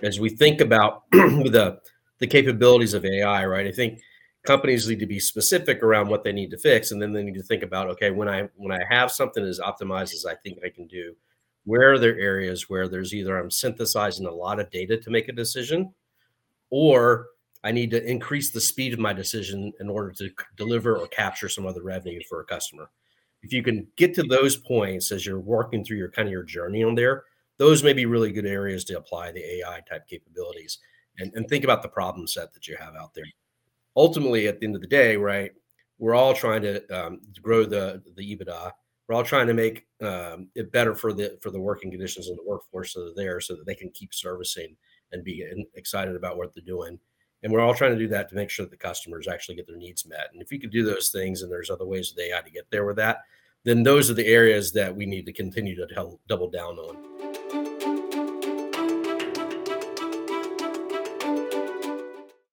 as we think about the capabilities of AI, right? I think companies need to be specific around what they need to fix, and then they need to think about, okay, when I have something as optimized as I think I can do, where are there areas where there's either I'm synthesizing a lot of data to make a decision, or I need to increase the speed of my decision in order to deliver or capture some other revenue for a customer. If you can get to those points as you're working through your kind of your journey on there, those may be really good areas to apply the AI type capabilities and think about the problem set that you have out there. Ultimately, at the end of the day, right, we're all trying to grow the EBITDA. We're all trying to make it better for the working conditions in the workforce that are there, so that they can keep servicing and be excited about what they're doing. And we're all trying to do that to make sure that the customers actually get their needs met. And if you could do those things, and there's other ways with AI to get there with that, then those are the areas that we need to continue to double down on.